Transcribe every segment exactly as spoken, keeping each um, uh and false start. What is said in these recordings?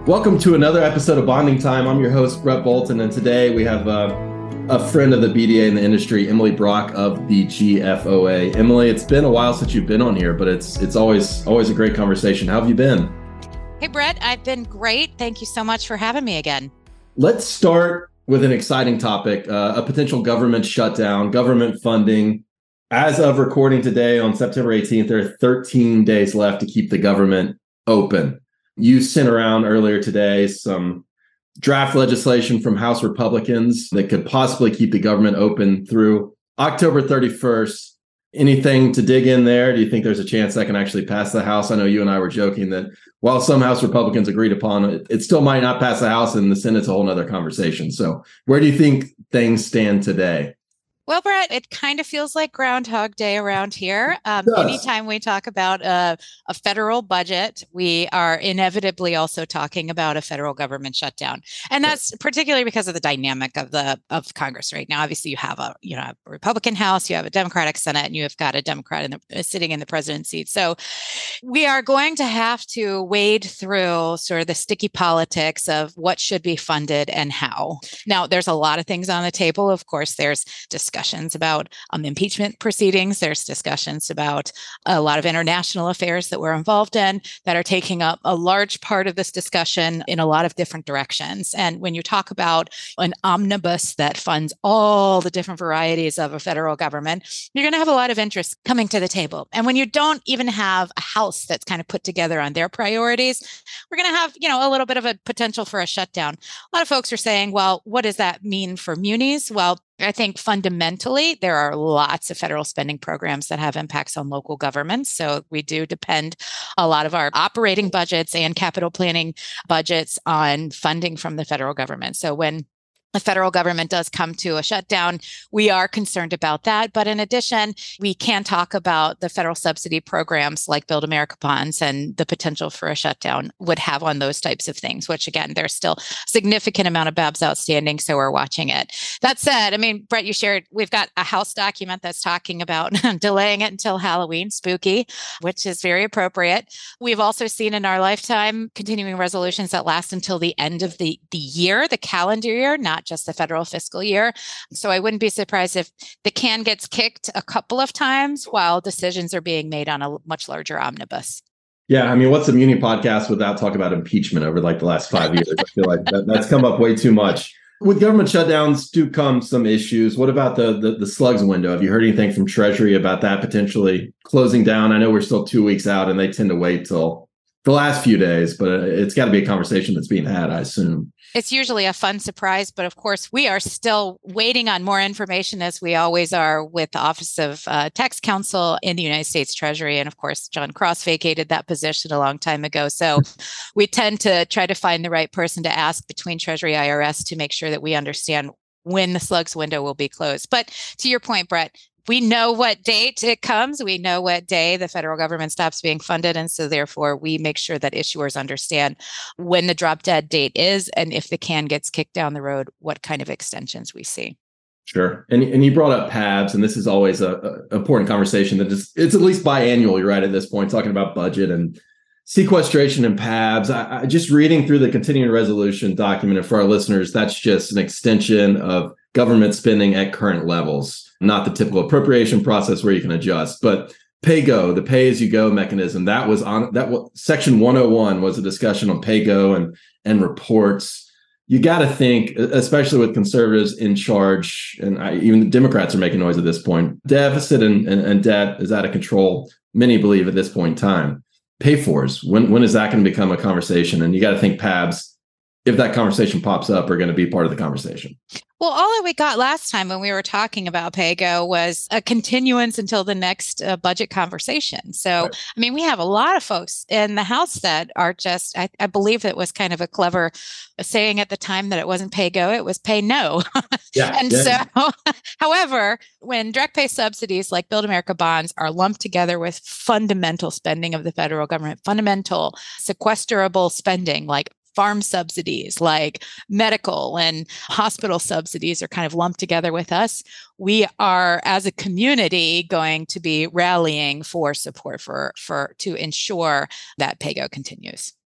Welcome to another episode of Bonding Time. I'm your host, Brett Bolton, and today we have uh, a friend of the B D A in the industry, Emily Brock of the G F O A. Emily, it's been a while since you've been on here, but it's it's always always a great conversation. How have you been? Hey, Brett, I've been great. Thank you so much for having me again. Let's start with an exciting topic, uh, a potential government shutdown, government funding. As of recording today on September eighteenth, there are thirteen days left to keep the government open. You sent around earlier today some draft legislation from House Republicans that could possibly keep the government open through October thirty-first. Anything to dig in there? Do you think there's a chance that can actually pass the House? I know you and I were joking that while some House Republicans agreed upon it, it still might not pass the House, and the Senate's a whole nother conversation. So where do you think things stand today? Well, Brett, it kind of feels like Groundhog Day around here. Um, anytime we talk about a, a federal budget, we are inevitably also talking about a federal government shutdown. And that's particularly because of the dynamic of the of Congress right now. Obviously, you have a you know a Republican House, you have a Democratic Senate, and you have got a Democrat in the, sitting in the president's seat. So we are going to have to wade through sort of the sticky politics of what should be funded and how. Now, there's a lot of things on the table. Of course, there's discussion discussions about um, impeachment proceedings. There's discussions about a lot of international affairs that we're involved in that are taking up a large part of this discussion in a lot of different directions. And when you talk about an omnibus that funds all the different varieties of a federal government, you're going to have a lot of interest coming to the table. And when you don't even have a House that's kind of put together on their priorities, we're going to have, you know, a little bit of a potential for a shutdown. A lot of folks are saying, well, what does that mean for munis? Well, I think fundamentally, there are lots of federal spending programs that have impacts on local governments. So we do depend a lot of our operating budgets and capital planning budgets on funding from the federal government. So when the federal government does come to a shutdown, we are concerned about that. But in addition, we can talk about the federal subsidy programs like Build America Bonds and the potential for a shutdown would have on those types of things, which again, there's still a significant amount of B A Bs outstanding. So we're watching it. That said, I mean, Brett, you shared, we've got a House document that's talking about delaying it until Halloween, spooky, which is very appropriate. We've also seen in our lifetime continuing resolutions that last until the end of the, the year, the calendar year, not just the federal fiscal year. So I wouldn't be surprised if the can gets kicked a couple of times while decisions are being made on a much larger omnibus. Yeah, I mean, what's a Muni podcast without talking about impeachment over like the last five years? I feel like that, that's come up way too much. With government shutdowns do come some issues. What about the, the the slugs window? Have you heard anything from Treasury about that potentially closing down? I know we're still two weeks out and they tend to wait till the last few days, but it's got to be a conversation that's being had, I assume. It's usually a fun surprise, but of course, we are still waiting on more information, as we always are with the Office of uh, Tax Counsel in the United States Treasury. And of course, John Cross vacated that position a long time ago. So we tend to try to find the right person to ask between Treasury I R S to make sure that we understand when the slugs window will be closed. But to your point, Brett, we know what date it comes. We know what day the federal government stops being funded. And so therefore, we make sure that issuers understand when the drop dead date is, and if the can gets kicked down the road, what kind of extensions we see. Sure. And and you brought up P A Bs, and this is always a, a important conversation that is, it's at least biannual, you're right, at this point, talking about budget and sequestration and P A Bs. I, I just reading through the continuing resolution document, and for our listeners, that's just an extension of government spending at current levels, not the typical appropriation process where you can adjust. But pay-go, the pay-as-you-go mechanism, that was on that. Section one oh one was a discussion on pay-go and and reports. You got to think, especially with conservatives in charge, and I, even the Democrats are making noise at this point. Deficit and, and, and debt is out of control. Many believe at this point in time. Pay-fors, when when is that going to become a conversation? And you got to think P A Bs, if that conversation pops up, are going to be part of the conversation. Well, all that we got last time when we were talking about pay-go was a continuance until the next uh, budget conversation. So, right. I mean, we have a lot of folks in the House that are just, I, I believe it was kind of a clever saying at the time that it wasn't pay-go, it was pay-no. Yeah, and yeah. so, however, when direct pay subsidies like Build America Bonds are lumped together with fundamental spending of the federal government, fundamental sequesterable spending like farm subsidies, like medical and hospital subsidies are kind of lumped together with us, we are, as a community, going to be rallying for support for, for to ensure that pay-go continues.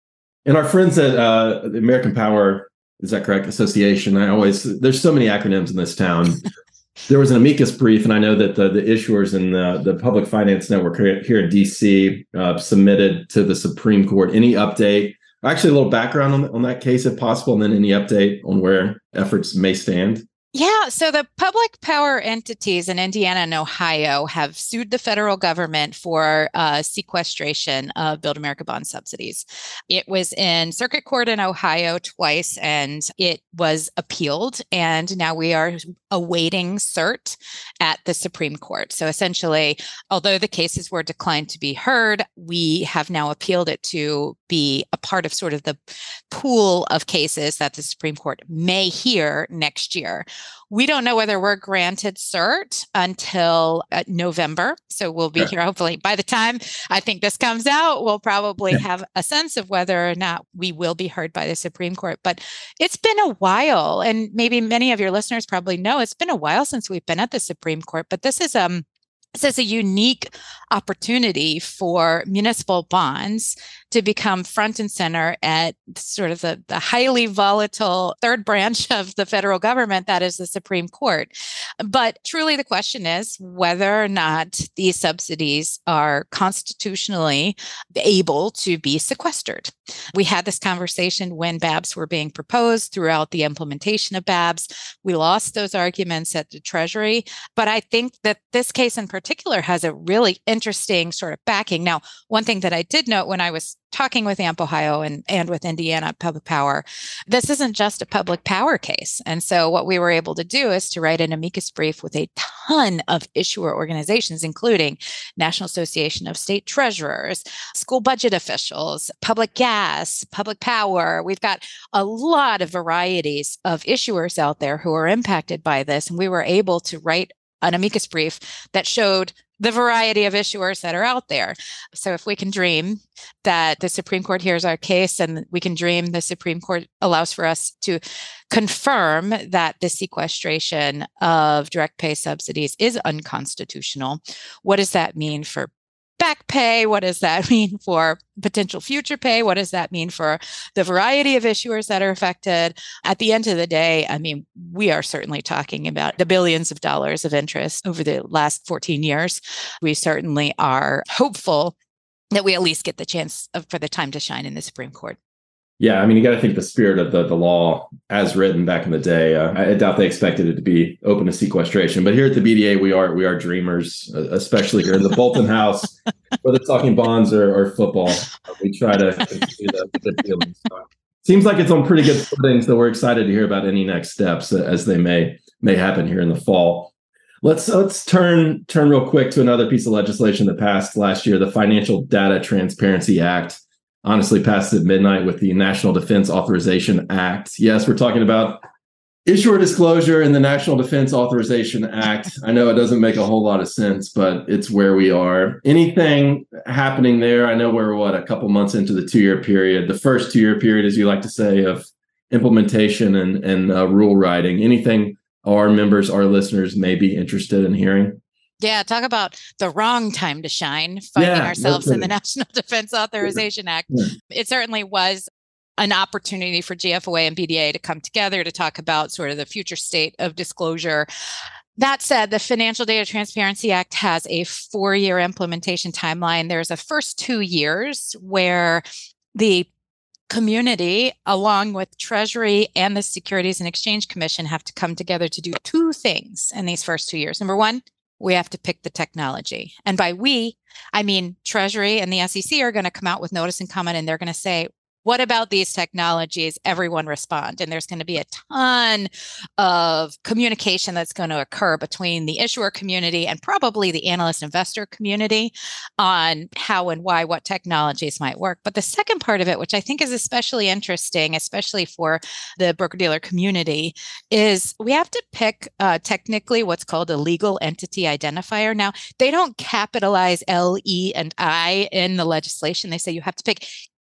And our friends at uh, the American Power, is that correct? Association. I always, there's so many acronyms in this town. There was an amicus brief, and I know that the, the issuers in the, the Public Finance Network here, here in D C uh, submitted to the Supreme Court. Any update? Actually, a little background on, on that case, if possible, and then any update on where efforts may stand. Yeah, so the public power entities in Indiana and Ohio have sued the federal government for uh, sequestration of Build America bond subsidies. It was in circuit court in Ohio twice, and it was appealed. And now we are awaiting cert at the Supreme Court. So essentially, although the cases were declined to be heard, we have now appealed it to be a part of sort of the pool of cases that the Supreme Court may hear next year. We don't know whether we're granted cert until uh, November. So we'll be here hopefully by the time I think this comes out, we'll probably yeah. have a sense of whether or not we will be heard by the Supreme Court. But it's been a while, and maybe many of your listeners probably know it's been a while since we've been at the Supreme Court, but this is um This is a unique opportunity for municipal bonds to become front and center at sort of the, the highly volatile third branch of the federal government, that is the Supreme Court. But truly the question is whether or not these subsidies are constitutionally able to be sequestered. We had this conversation when B A Bs were being proposed throughout the implementation of B A Bs. We lost those arguments at the Treasury, but I think that this case in particular has a really interesting sort of backing. Now, one thing that I did note when I was talking with AMP Ohio and, and with Indiana Public Power, this isn't just a public power case. And so what we were able to do is to write an amicus brief with a ton of issuer organizations, including National Association of State Treasurers, school budget officials, public gas, public power. We've got a lot of varieties of issuers out there who are impacted by this. And we were able to write an amicus brief that showed the variety of issuers that are out there. So if we can dream that the Supreme Court hears our case, and we can dream the Supreme Court allows for us to confirm that the sequestration of direct pay subsidies is unconstitutional, what does that mean for back pay? What does that mean for potential future pay? What does that mean for the variety of issuers that are affected? At the end of the day, I mean, we are certainly talking about the billions of dollars of interest over the last fourteen years. We certainly are hopeful that we at least get the chance of, for the time to shine in the Supreme Court. Yeah, I mean, you got to think the spirit of the, the law as written back in the day. Uh, I doubt they expected it to be open to sequestration. But here at the B D A, we are we are dreamers, uh, especially here in the Bolton House, whether talking bonds or, or football. Uh, we try to continue the, the good feelings. So, seems like it's on pretty good footing, so we're excited to hear about any next steps as they may may happen here in the fall. Let's let's turn turn real quick to another piece of legislation that passed last year, the Financial Data Transparency Act. Honestly, passed at midnight with the National Defense Authorization Act. Yes, we're talking about issuer disclosure in the National Defense Authorization Act. I know it doesn't make a whole lot of sense, but it's where we are. Anything happening there? I know we're, what, a couple months into the two-year period, the first two-year period, as you like to say, of implementation and, and uh, rule writing. Anything our members, our listeners may be interested in hearing? Yeah, talk about the wrong time to shine, finding yeah, ourselves in the National Defense Authorization Act. Yeah. It certainly was an opportunity for G F O A and B D A to come together to talk about sort of the future state of disclosure. That said, the Financial Data Transparency Act has a four-year implementation timeline. There's a first two years where the community, along with Treasury and the Securities and Exchange Commission, have to come together to do two things in these first two years. Number one, we have to pick the technology. And by we, I mean Treasury and the S E C are going to come out with notice and comment, and they're going to say, what about these technologies? Everyone respond. And there's going to be a ton of communication that's going to occur between the issuer community and probably the analyst investor community on how and why what technologies might work. But the second part of it, which I think is especially interesting, especially for the broker-dealer community, is we have to pick uh, technically what's called a legal entity identifier. Now, they don't capitalize L, E, and I in the legislation. They say you have to pick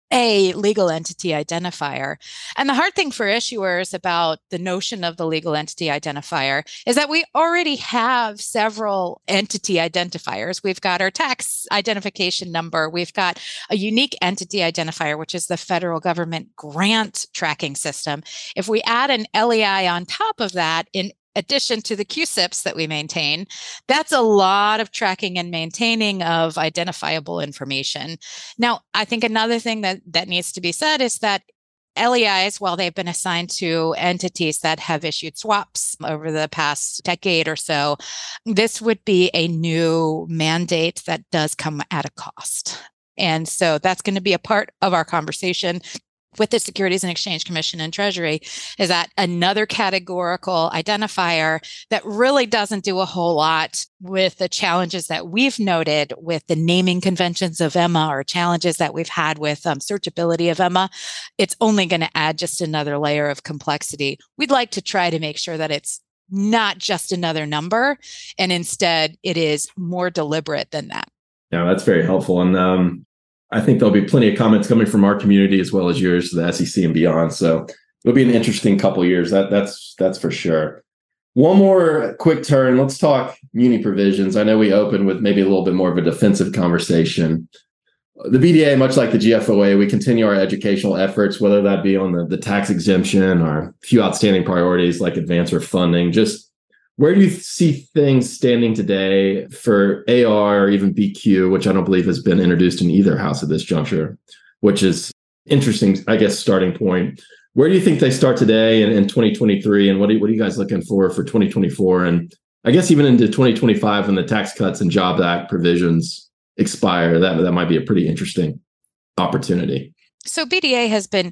a legal entity identifier. And the hard thing for issuers about the notion of the legal entity identifier is that we already have several entity identifiers. We've got our tax identification number. We've got a unique entity identifier, which is the federal government grant tracking system. If we add an L E I on top of that, in addition to the Q S I Ps that we maintain, that's a lot of tracking and maintaining of identifiable information. Now, I think another thing that, that needs to be said is that L E Is, while they've been assigned to entities that have issued swaps over the past decade or so, this would be a new mandate that does come at a cost. And so that's going to be a part of our conversation with the Securities and Exchange Commission and Treasury, is that another categorical identifier that really doesn't do a whole lot with the challenges that we've noted with the naming conventions of Emma, or challenges that we've had with um, searchability of Emma. It's only going to add just another layer of complexity. We'd like to try to make sure that it's not just another number, and instead it is more deliberate than that. Yeah, that's very helpful. And um, I think there'll be plenty of comments coming from our community as well as yours, the S E C and beyond. So it'll be an interesting couple of years. That that's that's for sure. One more quick turn. Let's talk muni provisions. I know we opened with maybe a little bit more of a defensive conversation. The B D A, much like the G F O A, we continue our educational efforts, whether that be on the, the tax exemption or a few outstanding priorities like advancer funding. Just where do you see things standing today for A R or even B Q, which I don't believe has been introduced in either house at this juncture, which is interesting, I guess, starting point. Where do you think they start today in, in twenty twenty-three? And what are, what are you guys looking for for twenty twenty-four? And I guess even into twenty twenty-five when the Tax Cuts and Jobs Act provisions expire, that, that might be a pretty interesting opportunity. So B D A has been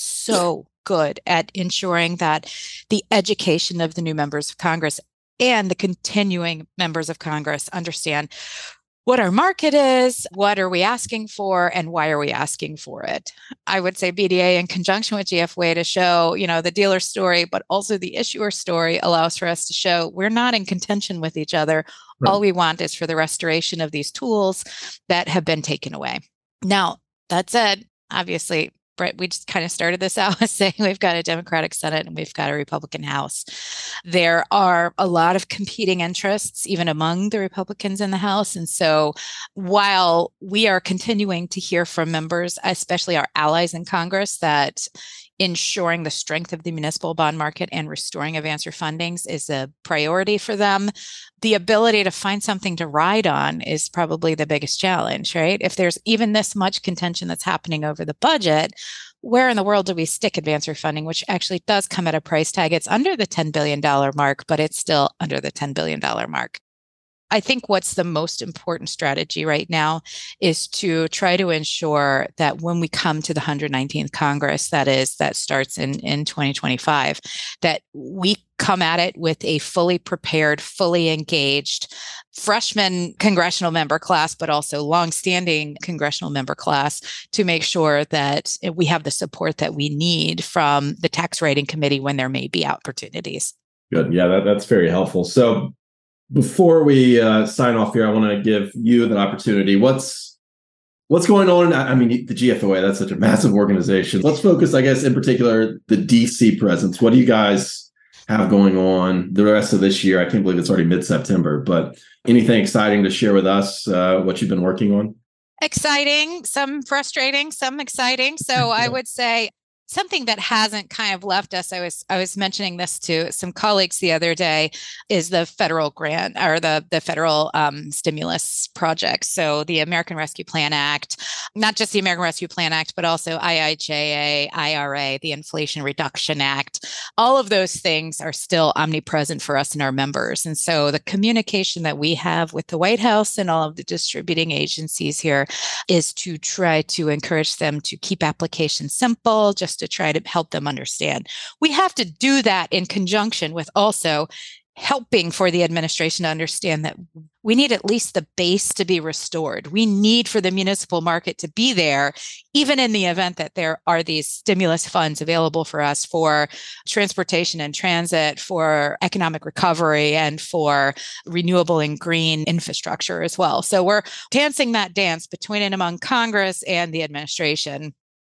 so good at ensuring that the education of the new members of Congress and the continuing members of Congress understand what our market is, what are we asking for, and why are we asking for it. I would say B D A in conjunction with G F O A to show, you know, the dealer story, but also the issuer story allows for us to show we're not in contention with each other. Right. All we want is for the restoration of these tools that have been taken away. Now, that said, obviously, Brett, we just kind of started this out saying we've got a Democratic Senate and we've got a Republican House. There are a lot of competing interests, even among the Republicans in the House. And so while we are continuing to hear from members, especially our allies in Congress, that ensuring the strength of the municipal bond market and restoring advancer fundings is a priority for them, the ability to find something to ride on is probably the biggest challenge, right? If there's even this much contention that's happening over the budget, where in the world do we stick advancer funding, which actually does come at a price tag? It's under the ten billion dollars mark, but it's still under the ten billion dollars mark. I think what's the most important strategy right now is to try to ensure that when we come to the one hundred nineteenth Congress, that is, that starts in, in twenty twenty-five, that we come at it with a fully prepared, fully engaged freshman congressional member class, but also longstanding congressional member class to make sure that we have the support that we need from the Tax Writing Committee when there may be opportunities. Good. Yeah, that, that's very helpful. So before we uh, sign off here, I want to give you the opportunity. What's what's going on? I mean, the G F O A, that's such a massive organization. Let's focus, I guess, in particular, the D C presence. What do you guys have going on the rest of this year? I can't believe it's already mid-September, but anything exciting to share with us, uh, what you've been working on? Exciting, some frustrating, some exciting. So I would say something that hasn't kind of left us, I was I was mentioning this to some colleagues the other day, is the federal grant or the, the federal um, stimulus project. So the American Rescue Plan Act, not just the American Rescue Plan Act, but also I I J A, I R A, the Inflation Reduction Act. All of those things are still omnipresent for us and our members. And so the communication that we have with the White House and all of the distributing agencies here is to try to encourage them to keep applications simple, just to try to help them understand. We have to do that in conjunction with also helping for the administration to understand that we need at least the base to be restored. We need for the municipal market to be there, even in the event that there are these stimulus funds available for us for transportation and transit, for economic recovery, and for renewable and green infrastructure as well. So we're dancing that dance between and among Congress and the administration.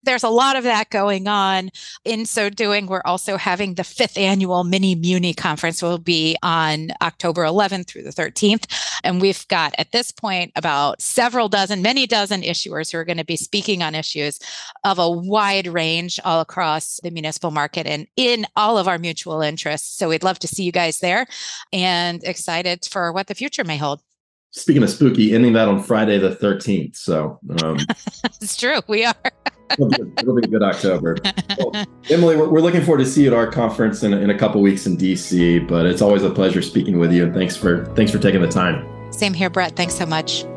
there's a lot of that going on. In so doing, we're also having the fifth annual Mini Muni Conference will be on October eleventh through the thirteenth. And we've got at this point about several dozen, many dozen issuers who are going to be speaking on issues of a wide range all across the municipal market and in all of our mutual interests. So we'd love to see you guys there and excited for what the future may hold. Speaking of spooky, ending that on Friday the thirteenth. So um, it's true. We are. it'll, be, it'll be a good October. Well, Emily, we're, we're looking forward to see you at our conference in, in a couple weeks in D C, but it's always a pleasure speaking with you. And thanks for thanks for taking the time. Same here, Brett. Thanks so much.